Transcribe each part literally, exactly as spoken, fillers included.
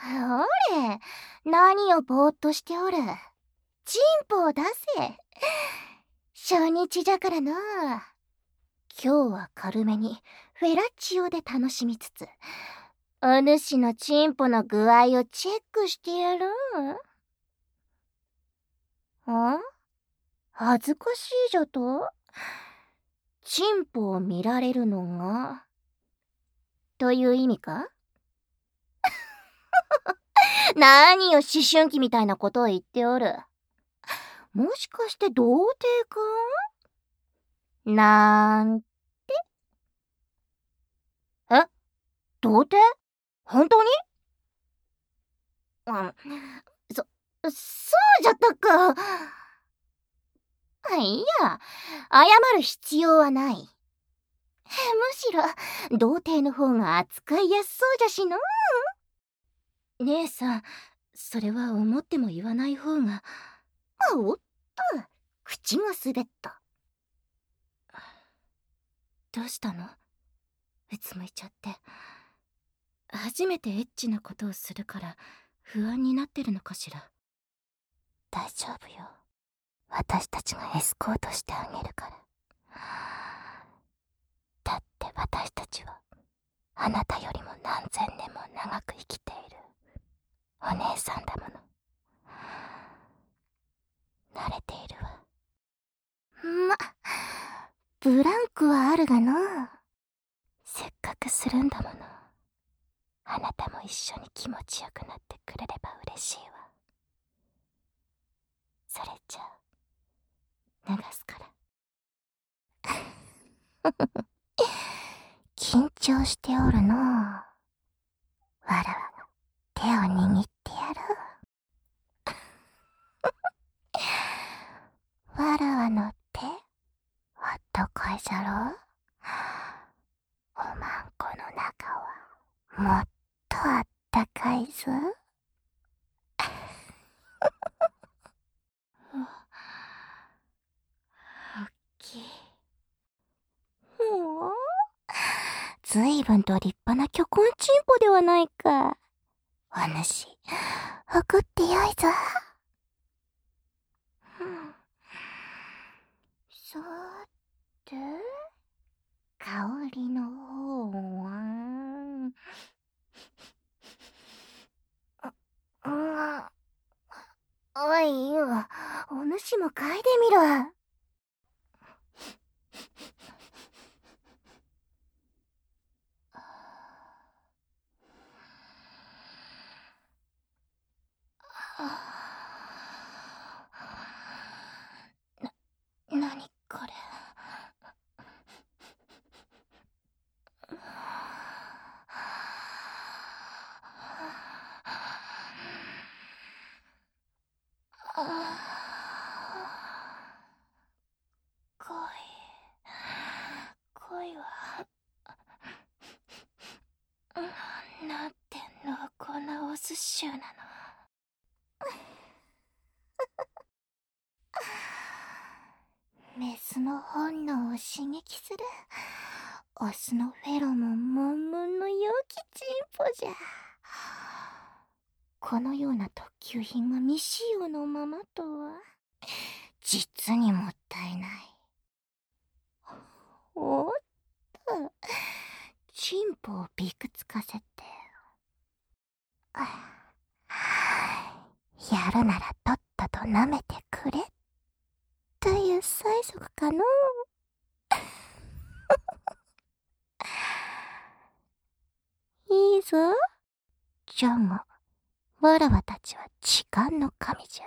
あれ、何をぼーっとしておる。チンポを出せ。初日じゃからな。今日は軽めにフェラチオで楽しみつつ、お主のチンポの具合をチェックしてやろう。ん？恥ずかしいじゃと？チンポを見られるのが、という意味か？何よ、思春期みたいなことを言っておる。もしかして童貞か？なんて。え？童貞？本当に？うん、そ、そうじゃったか。いいや、謝る必要はない。むしろ、童貞の方が扱いやすそうじゃしの。 姉さん、それは思っても言わない方が。 あ、おっと、口が滑った。 どうしたの？うつむいちゃって。初めてエッチなことをするから不安になってるのかしら。大丈夫よ。私たちがエスコートしてあげるから。だって私たちはあなたよりも何千年も長く生きているお姉さんだもの。慣れているわ。 ま、ブランクはあるがの。 せっかくするんだもの。あなたも一緒に気持ちよくなってくれれば嬉しいわ。それじゃあ脱がすから。緊張しておるのう。わらわが手を握ってやる。わらわの手、あったかいじゃろ。おまんこの中はもっとあったかいぞ。おっきい。 ほう、ずいぶんと立派な巨根チンポではないか。 お主、怒ってよいぞ。 さて、香りの方は、う、うおいよ、お主も嗅いでみろ。 な、なにこれ。恋、恋はなんて濃厚なオス臭なの。 メスの本能を刺激するオスのフェロモンムンムンの良きチンポじゃ。このような特級品が未使用のままとは、実にもったいない。おっと、チンポをびくつかせて。 やるならとっとと舐めてくれという催促かのう。いいぞ。じゃが、わらわたちは時間の神じゃ。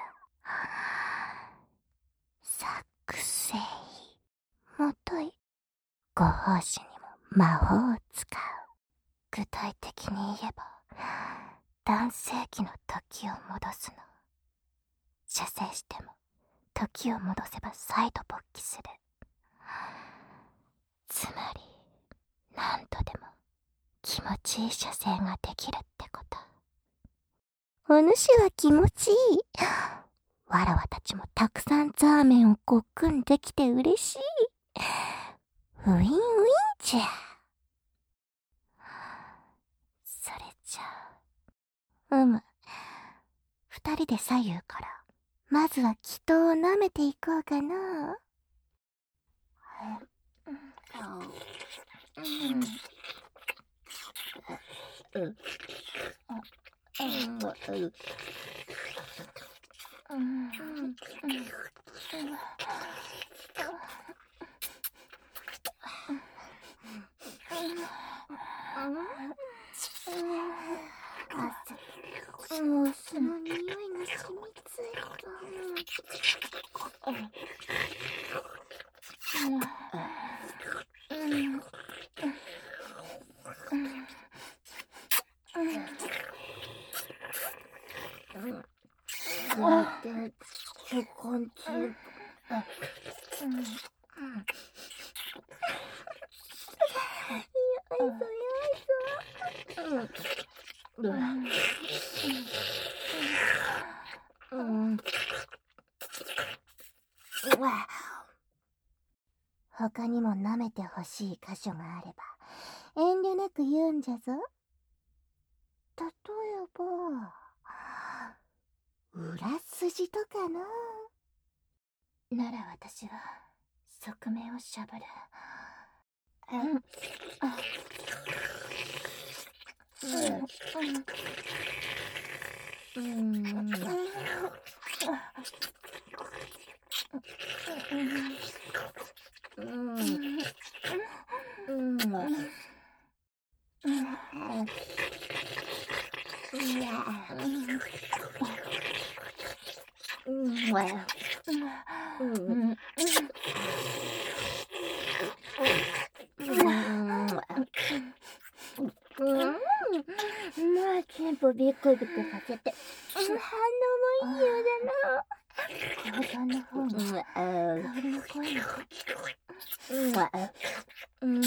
作成、もとい、ご奉仕にも魔法を使う。具体的に言えば、男性器の時を戻すの。射精しても、時を戻せば再度勃起する。つまり、何度でも気持ちいい射精ができるってこと。 お主は気持ちいい。 わらわたちもたくさんザーメンをごっくんできて嬉しい。ウィンウィンじゃ。それじゃあ、 うむ。二人で左右から、まずは祈祷を舐めていこうかな。 もうその匂いが染みついた。だってちょこんちんよいぞよいぞ。うんうん他にも舐めてほしい箇所があれば遠慮なく言うんじゃぞ。例えば裏筋とかな。 なら私は側面をしゃぶる。 うんまあチンポビクビクさせて反応もいいようだな。 父さんの方に香りの声が。 うん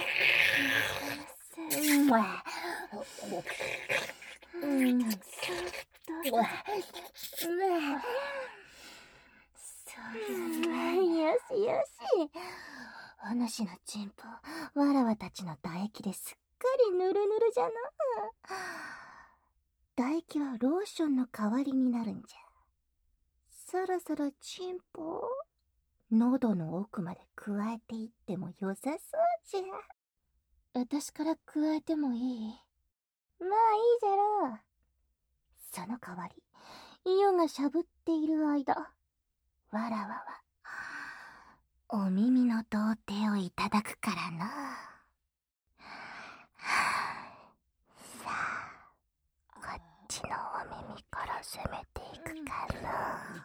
よしよし。お主のチンポわらわたちの唾液ですっかりぬるぬるじゃな。唾液はローションの代わりになるんじゃ。そろそろチンポ喉の奥まで加えていっても良さそうじゃ。 私から加えてもいい？ まあいいじゃろう。その代わりイオがしゃぶっている間わらわはお耳の童貞をいただくからな。さあこっちのお耳から攻めていくかな。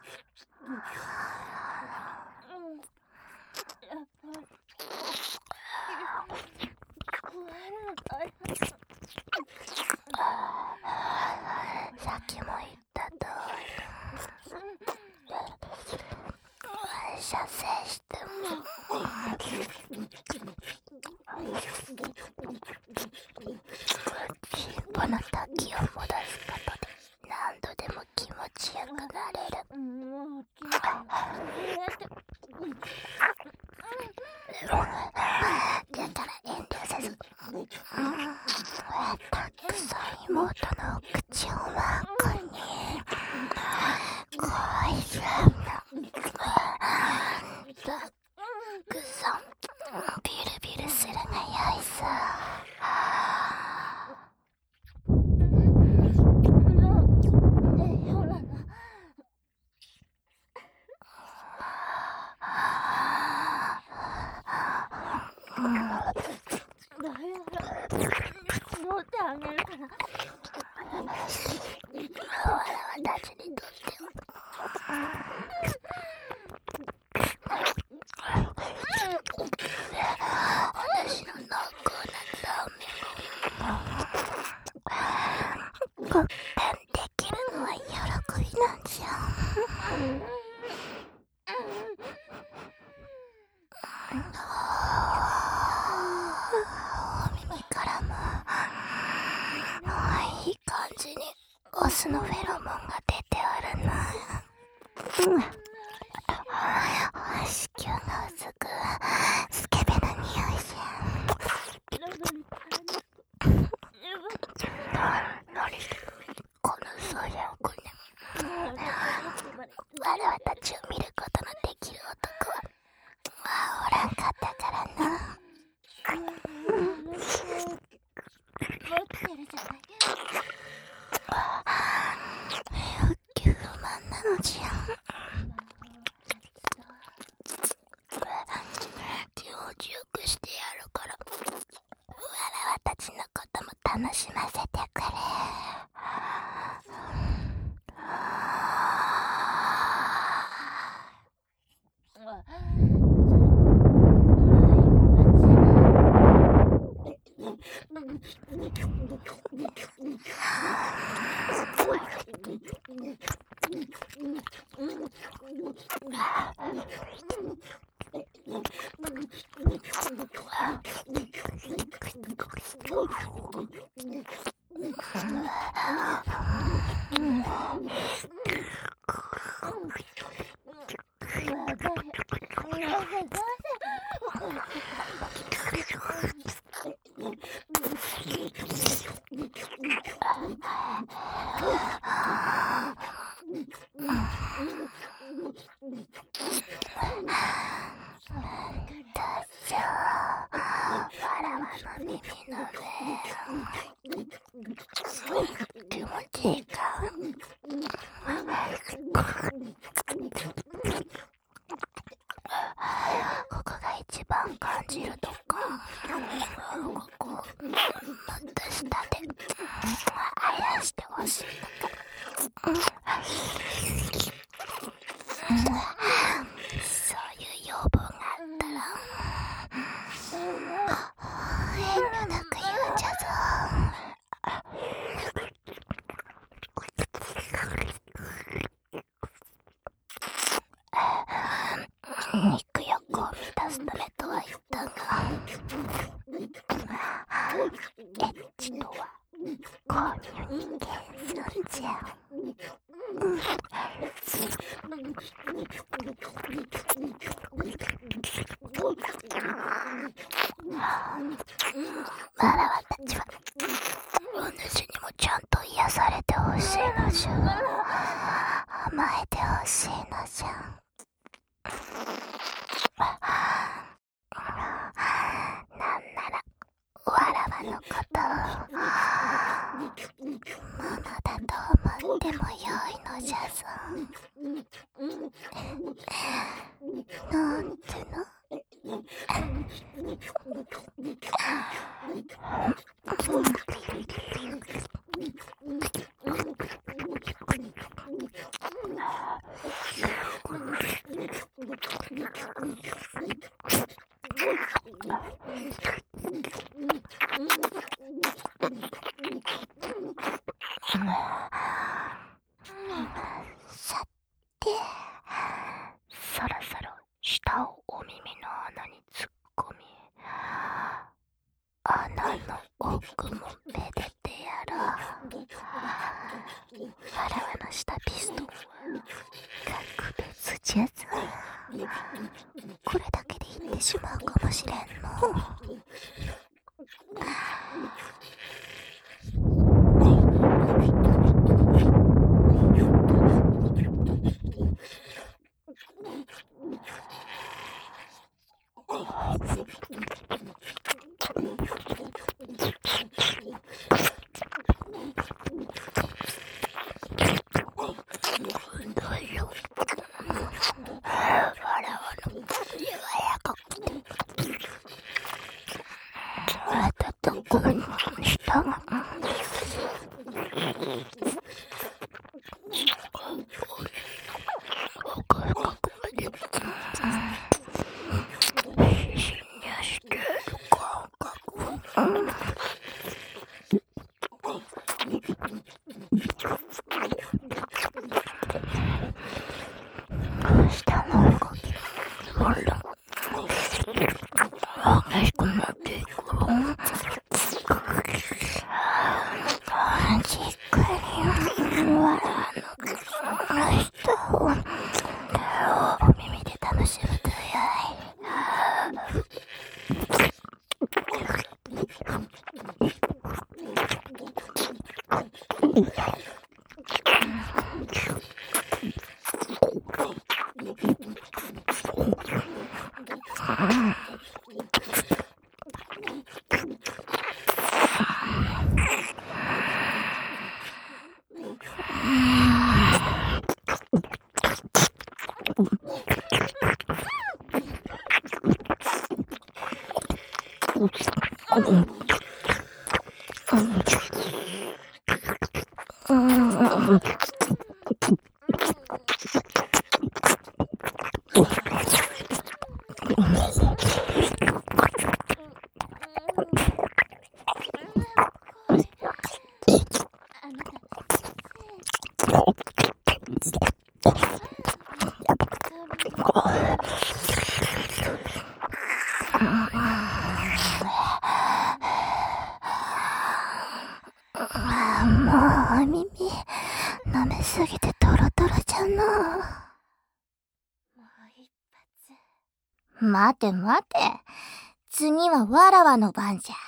さっきも言った通り射精してもチンポの滝を戻すことで何度でも気持ちよくなれる。だから遠慮せずたくさん妹の口をまくに恋しゃたくさんビルビルするがよいさ。オスのフェロモンが出ておるな。うん。子宮が薄くスケベな匂いじゃ。何このわらわたちを見ることのできる男はまあおらんかったからな。欲求不満なのじゃ。気持ちよくしてやるからわらわたちのことも楽しませてくれ。気持ちいいか。ここが一番感じるとか。ここもっと下であやしてほしいのか。そういう要望があったら遠慮なく言うんじゃぞ。肉欲を満たすためとは言ったが、エッチとは購入に謙遜じゃ。わらわたちはお主にもちゃんと癒されてほしいのじゃ。甘えてほしいのじゃ。なんならわらわのことをものだと思ってもよいのじゃぞ。なんてのさて、そろそろ舌をお耳の穴に突っ込み、穴の奥もめでてやろう。わらわのしたピストンは格別じゃぞ。これだけで言ってしまうかもしれんの。下の動きほら激しくなっていく。じっくりもうお耳舐めすぎてトロトロじゃの。もう一発。 待て待て。次はわらわの番じゃ。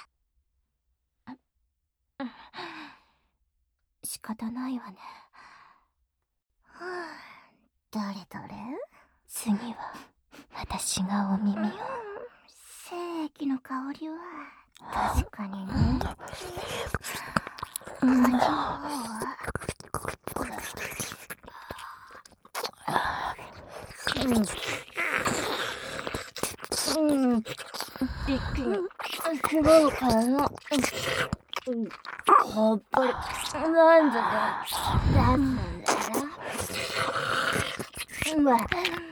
仕方ないわね。はぁ、どれどれ？ 次は私がお耳を。 精液の香りは確かにね。 うん、 味の方はうん、うん、一気に違うからな。やっぱりなんだか出すんだよな。うわ、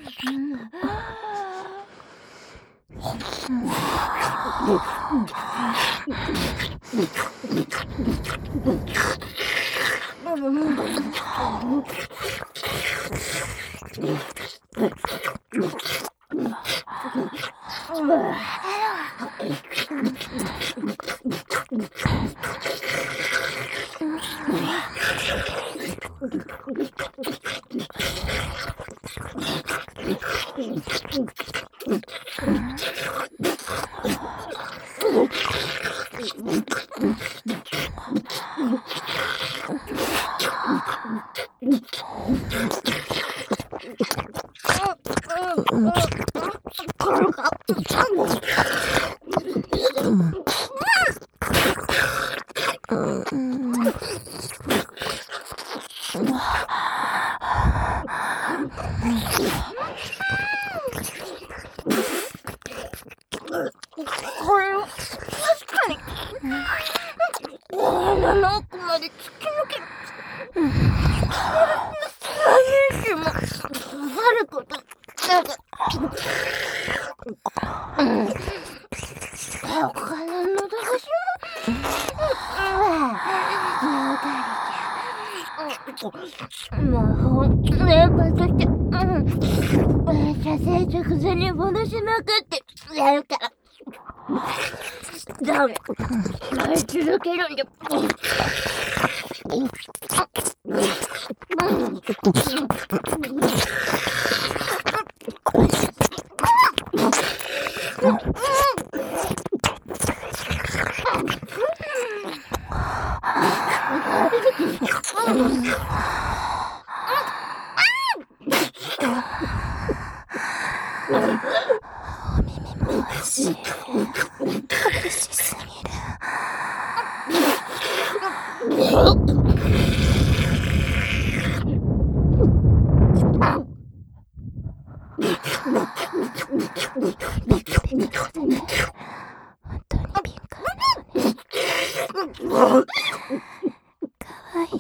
これは確かに鼻の奥まで突き抜ける。何日も刺さることなんか他の喉越しも魔法連発して、うん、射精直前に戻しまくってやるからダメ、耐え続けるんだ。 お耳も美味しい。美味しすぎる。本当に敏感だね。かわいい。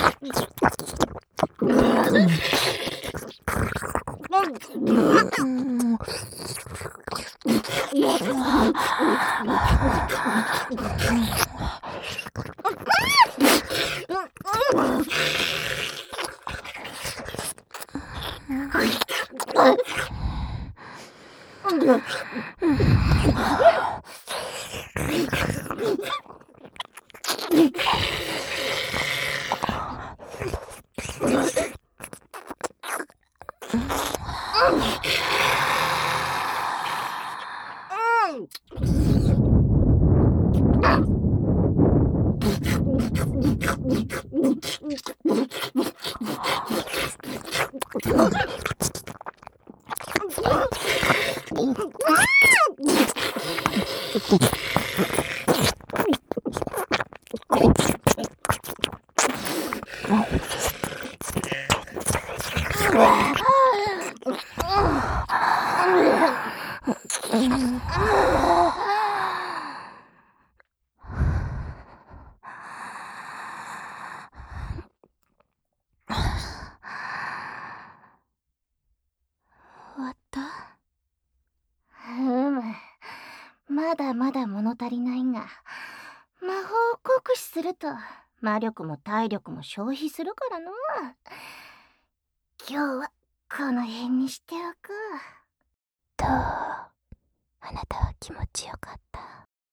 終わった？ うむ。まだまだ物足りないが、魔法を酷使すると魔力も体力も消費するからの。今日はこの辺にしておく。 どう？あなたは気持ちよかった？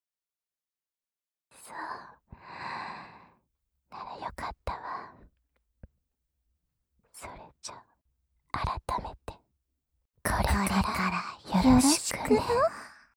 そう。ならよかったわ。それじゃ、改めて、これからよろしくね。